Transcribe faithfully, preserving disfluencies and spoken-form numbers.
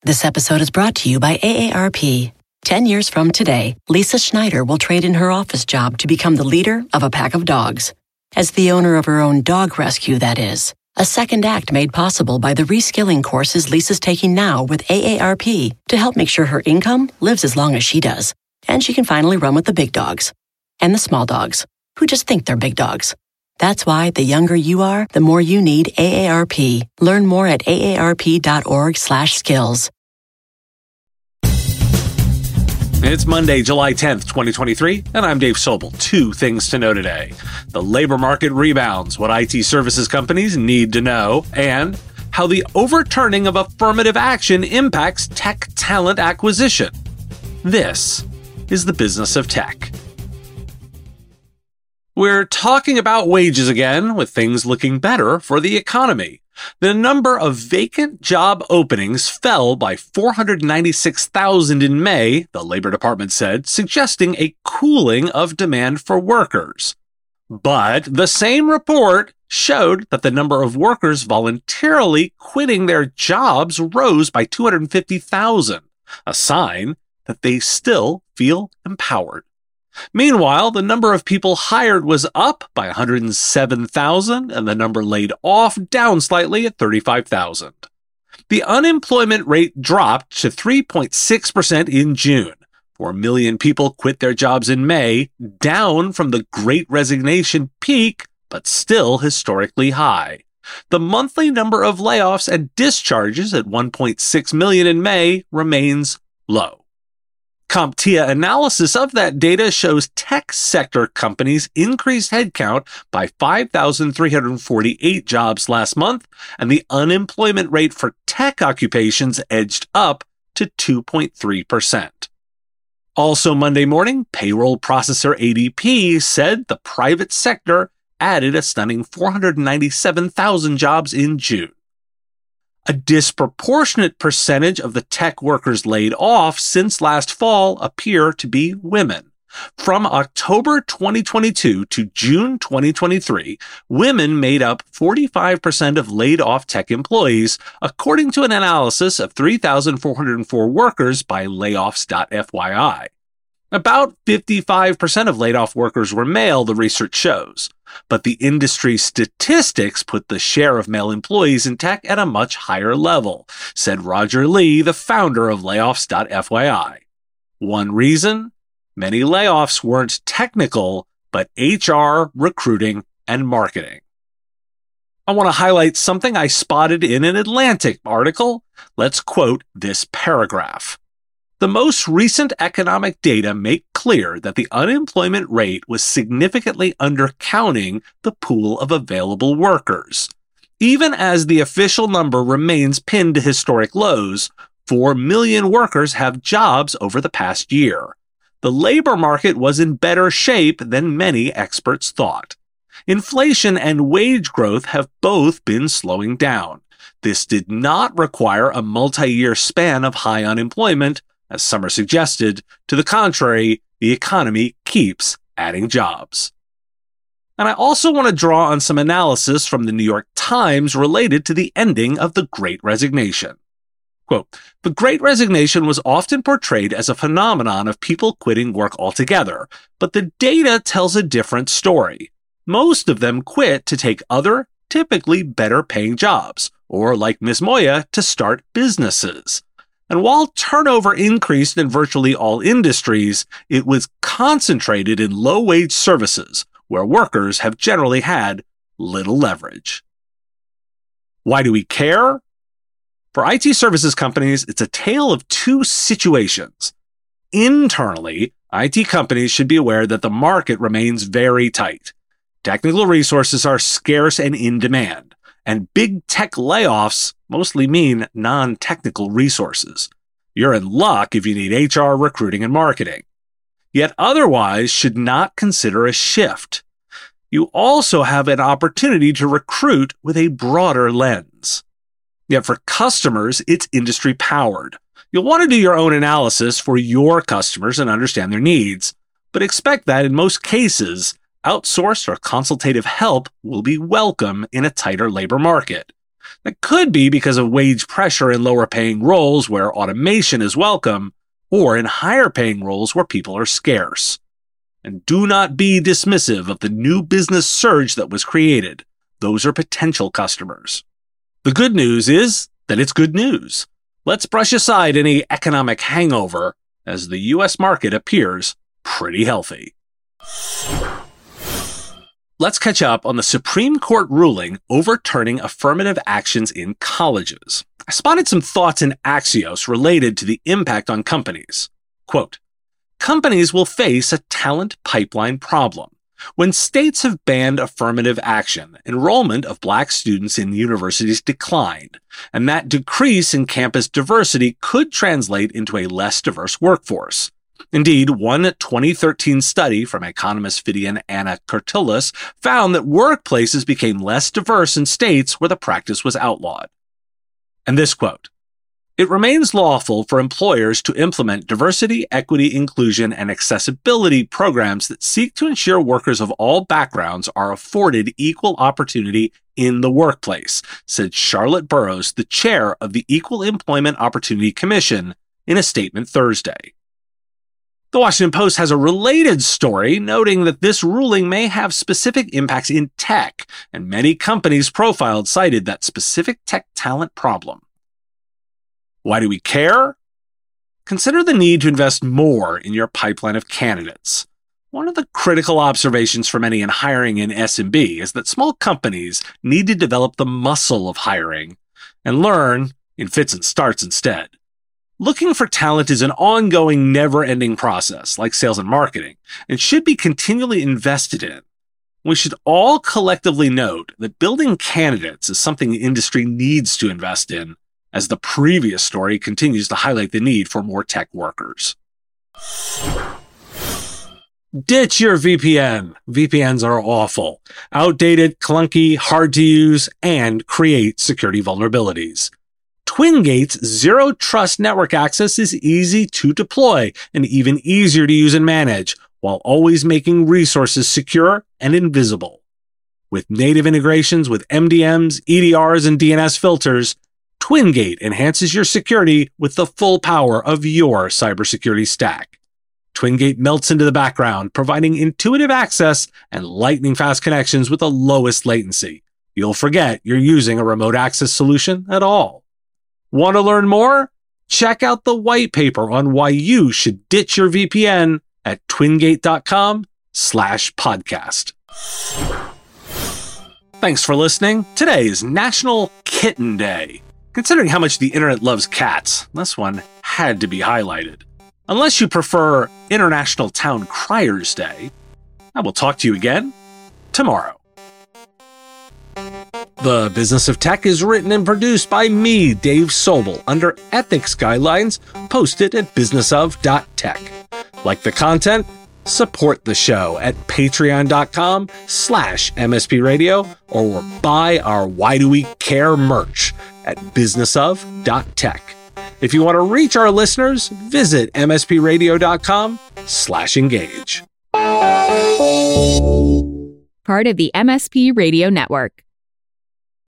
This episode is brought to you by A A R P. Ten years from today, Lisa Schneider will trade in her office job to become the leader of a pack of dogs. As the owner of her own dog rescue, that is. A second act made possible by the reskilling courses Lisa's taking now with A A R P to help make sure her income lives as long as she does. And she can finally run with the big dogs. And the small dogs, who just think they're big dogs. That's why the younger you are, the more you need A A R P. Learn more at aarp.org slash skills. It's Monday, July tenth, twenty twenty-three, and I'm Dave Sobel. Two things to know today. The labor market rebounds, what I T services companies need to know, and how the overturning of affirmative action impacts tech talent acquisition. This is the business of tech. We're talking about wages again, with things looking better for the economy. The number of vacant job openings fell by four hundred ninety-six thousand in May, the Labor Department said, suggesting a cooling of demand for workers. But the same report showed that the number of workers voluntarily quitting their jobs rose by two hundred fifty thousand, a sign that they still feel empowered. Meanwhile, the number of people hired was up by one hundred seven thousand, and the number laid off down slightly at thirty-five thousand. The unemployment rate dropped to three point six percent in June. four million people quit their jobs in May, down from the Great Resignation peak, but still historically high. The monthly number of layoffs and discharges at one point six million in May remains low. CompTIA analysis of that data shows tech sector companies increased headcount by five thousand three hundred forty-eight jobs last month, and the unemployment rate for tech occupations edged up to two point three percent. Also Monday morning, payroll processor A D P said the private sector added a stunning four hundred ninety-seven thousand jobs in June. A disproportionate percentage of the tech workers laid off since last fall appear to be women. From October twenty twenty-two to June twenty twenty-three, women made up forty-five percent of laid-off tech employees, according to an analysis of three thousand four hundred four workers by layoffs dot F Y I. About fifty-five percent of laid-off workers were male, the research shows. But the industry statistics put the share of male employees in tech at a much higher level, said Roger Lee, the founder of layoffs dot F Y I. One reason? Many layoffs weren't technical, but H R, recruiting, and marketing. I want to highlight something I spotted in an Atlantic article. Let's quote this paragraph. The most recent economic data make clear that the unemployment rate was significantly undercounting the pool of available workers. Even as the official number remains pinned to historic lows, four million workers have jobs over the past year. The labor market was in better shape than many experts thought. Inflation and wage growth have both been slowing down. This did not require a multi-year span of high unemployment. As Summer suggested, to the contrary, the economy keeps adding jobs. And I also want to draw on some analysis from the New York Times related to the ending of the Great Resignation. Quote, the Great Resignation was often portrayed as a phenomenon of people quitting work altogether, but the data tells a different story. Most of them quit to take other, typically better paying jobs, or like Miz Moya, to start businesses. And while turnover increased in virtually all industries, it was concentrated in low-wage services, where workers have generally had little leverage. Why do we care? For I T services companies, it's a tale of two situations. Internally, I T companies should be aware that the market remains very tight. Technical resources are scarce and in demand, and big tech layoffs mostly mean non-technical resources. You're in luck if you need H R, recruiting, and marketing. Yet otherwise should not consider a shift. You also have an opportunity to recruit with a broader lens. Yet for customers, it's industry powered. You'll want to do your own analysis for your customers and understand their needs, but expect that in most cases, outsourced or consultative help will be welcome in a tighter labor market. That could be because of wage pressure in lower-paying roles where automation is welcome, or in higher-paying roles where people are scarce. And do not be dismissive of the new business surge that was created. Those are potential customers. The good news is that it's good news. Let's brush aside any economic hangover as the U S market appears pretty healthy. Let's catch up on the Supreme Court ruling overturning affirmative actions in colleges. I spotted some thoughts in Axios related to the impact on companies. Quote, companies will face a talent pipeline problem. When states have banned affirmative action, enrollment of black students in universities declined, and that decrease in campus diversity could translate into a less diverse workforce. Indeed, one twenty thirteen study from economist Fidian Anna Kurtulis found that workplaces became less diverse in states where the practice was outlawed. And this quote, it remains lawful for employers to implement diversity, equity, inclusion, and accessibility programs that seek to ensure workers of all backgrounds are afforded equal opportunity in the workplace, said Charlotte Burrows, the chair of the Equal Employment Opportunity Commission, in a statement Thursday. The Washington Post has a related story noting that this ruling may have specific impacts in tech, and many companies profiled cited that specific tech talent problem. Why do we care? Consider the need to invest more in your pipeline of candidates. One of the critical observations for many in hiring in S M B is that small companies need to develop the muscle of hiring and learn in fits and starts instead. Looking for talent is an ongoing, never-ending process, like sales and marketing, and should be continually invested in. We should all collectively note that building candidates is something the industry needs to invest in, as the previous story continues to highlight the need for more tech workers. Ditch your V P N. V P Ns are awful, outdated, clunky, hard to use, and create security vulnerabilities. TwinGate's Zero Trust Network Access is easy to deploy and even easier to use and manage, while always making resources secure and invisible. With native integrations with M D Ms, E D Rs, and D N S filters, TwinGate enhances your security with the full power of your cybersecurity stack. TwinGate melts into the background, providing intuitive access and lightning-fast connections with the lowest latency. You'll forget you're using a remote access solution at all. Want to learn more? Check out the white paper on why you should ditch your V P N at twingate.com slash podcast. Thanks for listening. Today is National Kitten Day. Considering how much the internet loves cats, this one had to be highlighted. Unless you prefer International Town Criers Day, I will talk to you again tomorrow. The Business of Tech is written and produced by me, Dave Sobel, under ethics guidelines posted at business of dot tech. Like the content? Support the show at patreon.com slash MSP radio or buy our Why Do We Care merch at business of dot tech. If you want to reach our listeners, visit mspradio.com slash engage. Part of the M S P Radio Network.